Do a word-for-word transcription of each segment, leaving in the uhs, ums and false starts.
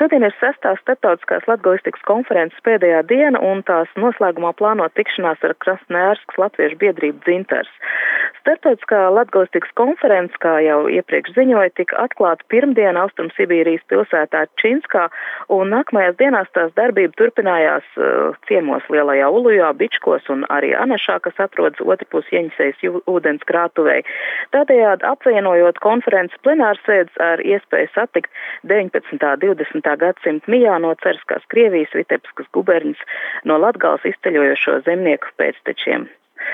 Šodien ir sestā starptautiskās latgalistikas konferences pēdējā diena, un tās noslēgumā plānot tikšanās ar Krasnojarskas latviešu biedrību Dzintars. Starptautiskā latgalistikas konferences, kā jau iepriekš ziņoja, tika atklāta pirmdien Austrumsibīrijas pilsētā Činskā, un nākamajās dienās tās darbība turpinājās uh, ciemos Lielajā Ulujā, Bičkos un arī Anašā, kas atrodas otrpus Jeņsejas ūdens krātuvei. Tādējādi apvienojot konferences plenārsēdes ar iespēju satikt deviņpadsmitā un divdesmitā gadsimta mijā no Cerskās Krievijas Vitebskas guberņas no Latgales izceļojošo zemnieku pēctečiem.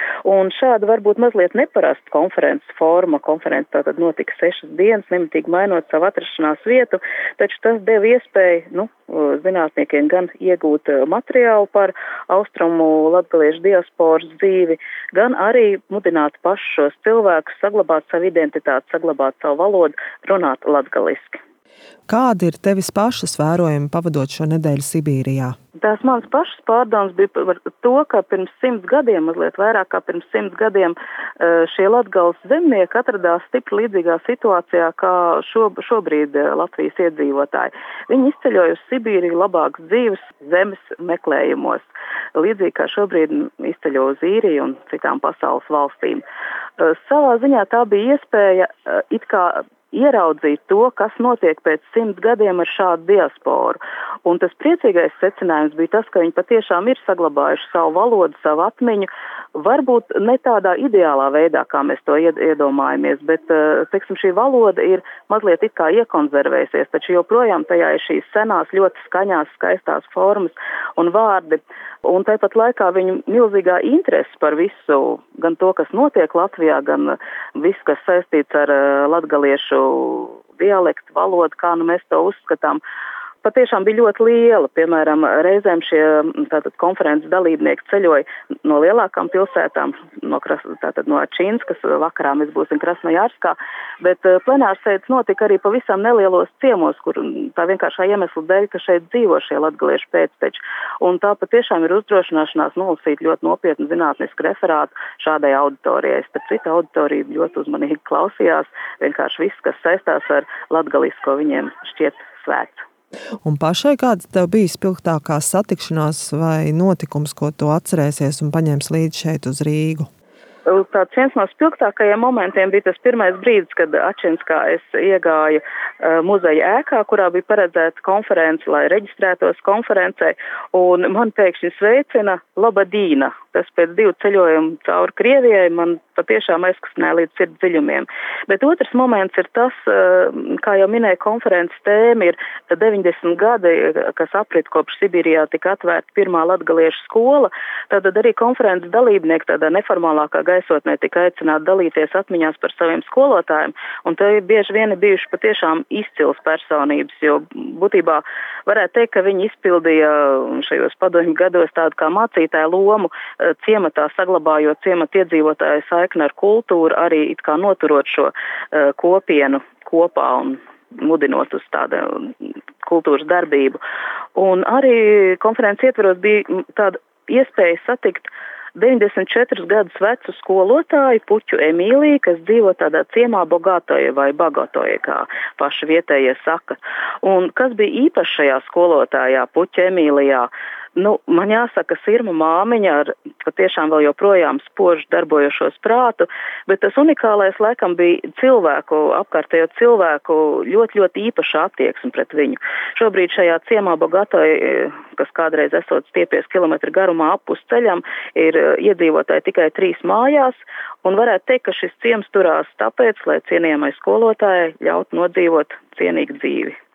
Un šāda varbūt mazliet neparasta konferences forma. Konference tātad notika sešas dienas, nemitīgi mainot savu atrašanās vietu, taču tas deva iespēju, nu, zinātniekiem gan iegūt materiālu par austrumu latgaliešu diasporas dzīvi, gan arī mudināt pašus šos cilvēkus saglabāt savu identitāti, saglabāt savu valodu, runāt latgaliski. Kādi ir tevis pašas vērojumi pavadot šo nedēļu Sibīrijā? Tās manas pašas pārdomas bija par to, ka pirms simts gadiem, mazliet vairāk kā pirms simts gadiem, šie Latgales zemnieki atradās stipri līdzīgā situācijā kā šo, šobrīd Latvijas iedzīvotāji. Viņi izceļoja uz Sibīriju labākas dzīves zemes meklējumos, līdzīgi kā šobrīd izceļo uz Īriju un citām pasaules valstīm. Savā ziņā tā bija iespēja it kā ieraudzīt to, kas notiek pēc simts gadiem ar šādu diasporu. Un tas priecīgais secinājums bija tas, ka viņi patiešām ir saglabājuši savu valodu, savu atmiņu, varbūt ne tādā ideālā veidā, kā mēs to iedomājamies, bet, teiksim, šī valoda ir mazliet it kā iekonservējusies, taču joprojām tajā ir šīs senās, ļoti skaņās, skaistās formas un vārdi. Un tāpat laikā viņu milzīgā interese par visu, gan to, kas notiek Latvijā, gan visu, kas saistīts ar latgaliešu dialektu, valodu, kā nu mēs to uzskatām, patiešām bija ļoti liela. Piemēram, reizēm šie tātad konferences dalībnieki ceļoja no lielākām pilsētām, no, tātad no Čīnskas, vakarā mēs būsim Krasnojarskā, bet plenārsēdes notika arī pavisam nelielos ciemos, kur tā vienkāršā iemesla dēļ, ka šeit dzīvo šie latgaliešu pēcteči. Un tā patiešām ir uzdrošināšanās nolasīt ļoti nopietnu zinātnisku referātu šādai auditorijai. Starp citu, auditorija ļoti uzmanīgi klausījās, vienkārši viss, kas saistās ar latgalisko, viņiem šķiet svēts. Un pašai kāds tev bija spilgtākā satikšanās vai notikums, ko tu atcerēsies un paņems līdzi šeit uz Rīgu? Tāds viens no spilgtākajiem momentiem bija tas pirmais brīdis, kad Ačinskā es iegāju uh, muzeja ēkā, kurā bija paredzēta konference, lai reģistrētos konferencē, un man pēkšņi sveicina Labadīna. Tas pēc divu ceļojumu cauri Krievijai man patiešām aizkustināja līdz sirds dziļumiem. Bet otrs moments ir tas, uh, kā jau minēja, konferences tēma ir deviņdesmit gadi, kas aprit kopš Sibīrijā tika atvērta pirmā latgaliešu skola. Tātad arī konferences dalībnieki tādā neformālākā gaisotnē tika aicināti dalīties atmiņās par saviem skolotājiem, un te bieži vien ir bijuši patiešām izcils personības, jo būtībā varētu teikt, ka viņi izpildīja šajos padomju gados tādu kā mācītāju lomu, ciematā saglabājot ciemata iedzīvotāju saikni ar kultūru, arī it kā noturot šo uh, kopienu kopā un mudinot uz tādu kultūras darbību. Un arī konferences ietveros bija tāda iespēja satikt deviņdesmit četrus gadus vecu skolotāju Puķu Emīliju, kas dzīvo tādā ciemā Bogatoja vai Bagatoja, kā paši vietējie saka. Un kas bija īpaši šajā skolotājā Puķu Emīlijā? Nu, man jāsaka, sirma māmiņa ar patiešām vēl joprojām spožu darbojošos prātu, bet tas unikālais laikam bija cilvēku, apkārtējo cilvēku ļoti, ļoti īpaša attieksme pret viņu. Šobrīd šajā ciemā Bogatoja, kas kādreiz esot stiepies kilometru garumā apus ceļam, ir iedzīvotāji tikai trīs mājās, un varētu teikt, ka šis ciems turās tāpēc, lai cienījamai skolotājai ļaut nodzīvot cienīgu dzīvi.